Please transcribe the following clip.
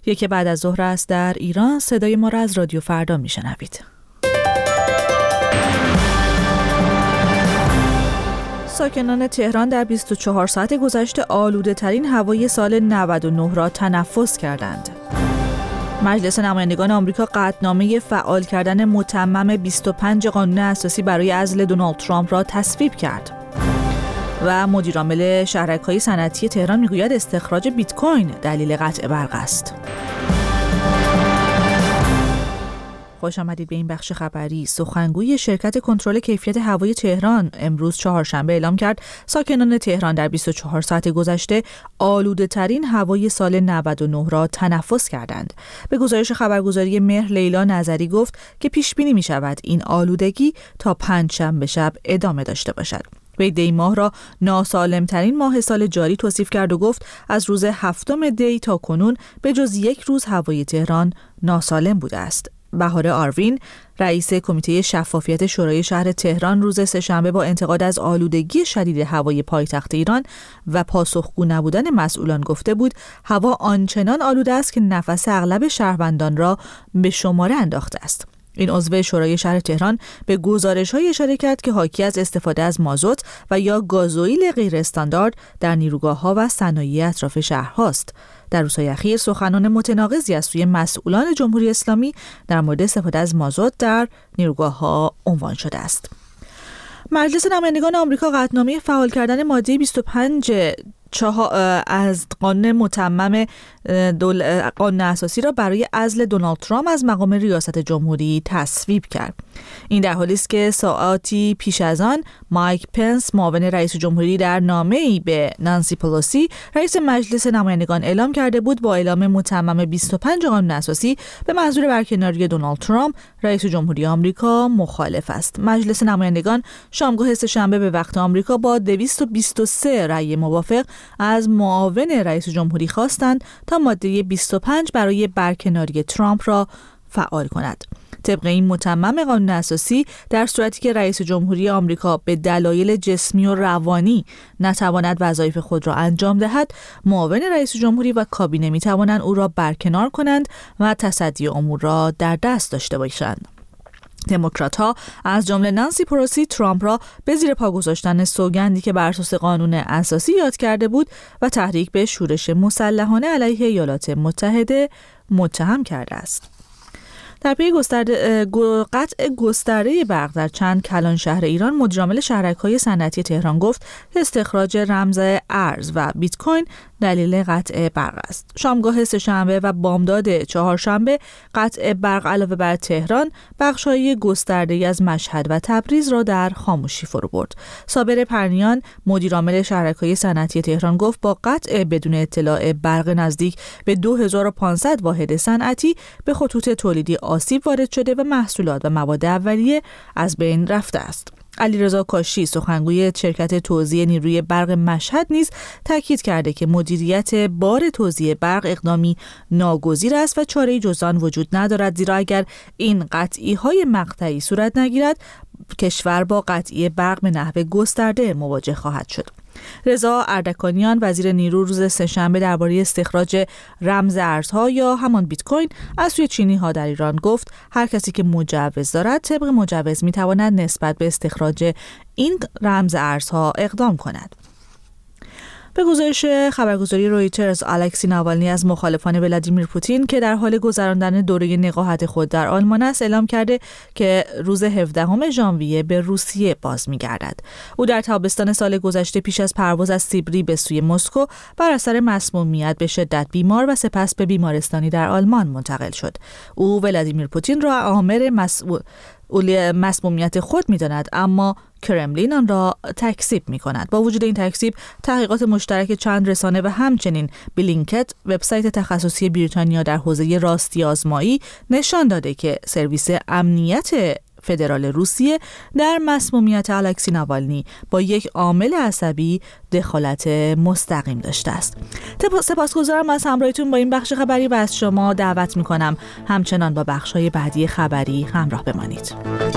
یک بعد از ظهر است در ایران. صدای ما را از رادیو فردا میشنوید. ساکنان تهران در 24 ساعت گذشته آلوده ترین هوای سال 99 را تنفس کردند. مجلس نمایندگان آمریکا قطعنامه فعال کردن متمم 25 قانون اساسی برای عزل دونالد ترامپ را تصویب کرد. و مدیرعامل شهرک‌های صنعتی تهران میگوید استخراج بیت کوین دلیل قطع برق است. خوش آمدید به این بخش خبری. سخنگوی شرکت کنترل کیفیت هوای تهران امروز چهارشنبه اعلام کرد ساکنان تهران در 24 ساعت گذشته آلوده ترین هوای سال 99 را تنفس کردند. به گزارش خبرگزاری مهر لیلا نظری گفت که پیش بینی می شود این آلودگی تا پنجشنبه شب ادامه داشته باشد. وی دی ماه را ناسالمترین ماه سال جاری توصیف کرد و گفت از روز 7 دی تا کنون به جز یک روز هوای تهران ناسالم بوده است. بهاره آروین، رئیس کمیته شفافیت شورای شهر تهران، روز سه‌شنبه با انتقاد از آلودگی شدید هوای پایتخت ایران و پاسخگو نبودن مسئولان گفته بود هوا آنچنان آلوده است که نفس اغلب شهروندان را به شماره انداخته است. این عضو شورای شهر تهران به گزارش‌های اشاره کرد که حاکی از استفاده از مازوت و یا گازوئیل غیر استاندارد در نیروگاه‌ها و صنایع اطراف شهرهاست. در روزهای اخیر سخنان متناقضی از سوی مسئولان جمهوری اسلامی در مورد استفاده از مازوت در نیروگاه‌ها عنوان شده است. مجلس نمایندگان آمریکا قطعنامه فعال کردن ماده 25 از قانون متمم قانون اساسی را برای عزل دونالد ترامپ از مقام ریاست جمهوری تصویب کرد. این در حالی است که ساعاتی پیش از آن مایک پنس، معاون رئیس جمهوری، در نامه‌ای به نانسی پلوسی رئیس مجلس نمایندگان اعلام کرده بود با اعلام متمم 25 قانون اساسی به منظور برکناری دونالد ترامپ رئیس جمهوری آمریکا مخالف است. مجلس نمایندگان شامگاه سه‌شنبه به وقت آمریکا با 223 رأی موافق از معاون رئیس جمهوری خواستند تا ماده 25 برای برکناری ترامپ را فعال کند. طبق این متمم قانون اساسی در صورتی که رئیس جمهوری آمریکا به دلایل جسمی و روانی نتواند وظایف خود را انجام دهد، معاون رئیس جمهوری و کابینه می توانند او را برکنار کنند و تصدی امور را در دست داشته باشند. دموکرات‌ها از جمله نانسی پلوسی ترامپ را به زیر پا گذاشتن سوگندی که بر اساس قانون اساسی یاد کرده بود و تحریک به شورش مسلحانه علیه ایالات متحده متهم کرده است. در پی قطع گسترده برق در چند کلان شهر ایران، مدیرعامل شهرک‌های صنعتی تهران گفت که استخراج رمز ارز و بیت کوین دلیل قطع برق است. شامگاه سه‌شنبه و بامداد چهارشنبه قطع برق علاوه بر تهران بخش‌های گسترده‌ای از مشهد و تبریز را در خاموشی فرو برد. صابر پرنیان، مدیرعامل شهرک‌های صنعتی تهران گفت با قطع بدون اطلاع برق نزدیک به 2500 واحد صنعتی به خطوط تولیدی آسیب وارد شده و محصولات و مواد اولیه از بین رفته است. علیرضا کاشی، سخنگوی شرکت توزیع نیروی برق مشهد، نیز تاکید کرده که مدیریت بار توزیع برق اقدامی ناگزیر است و چاره‌ای جز آن وجود ندارد، زیرا اگر این قطعی‌های مقطعی صورت نگیرد کشور با قطعی برق به نحو گسترده مواجه خواهد شد. رضا اردکانیان، وزیر نیرو، روز سه‌شنبه درباره استخراج رمز ارزها یا همان بیت کوین از سوی چینی‌ها در ایران گفت هر کسی که مجوز دارد طبق مجوز می‌تواند نسبت به استخراج این رمز ارزها اقدام کند. به گزارش خبرگزاری رویترز، الکسی ناوالنی از مخالفان ولادیمیر پوتین که در حال گذراندن دوره نقاهت خود در آلمان است اعلام کرده که روز 17 ژانویه به روسیه باز می‌گردد. او در تابستان سال گذشته پیش از پرواز از سیبری به سوی مسکو بر اثر مسمومیت به شدت بیمار و سپس به بیمارستانی در آلمان منتقل شد. او ولادیمیر پوتین را عامل مسمومیت خود می‌داند، اما کرملین آن را تکذیب می‌کند. با وجود این تکذیب، تحقیقات مشترک چند رسانه و همچنین بلینکت، وبسایت تخصصی بریتانیا در حوزه راستی آزمایی، نشان داده که سرویس امنیت فدرال روسیه در مسمومیت الکسی ناوالنی با یک عامل عصبی دخالت مستقیم داشته است. سپاسگزارم از همراهیتون با این بخش خبری و از شما دعوت می‌کنم همچنان با بخش‌های بعدی خبری همراه بمانید.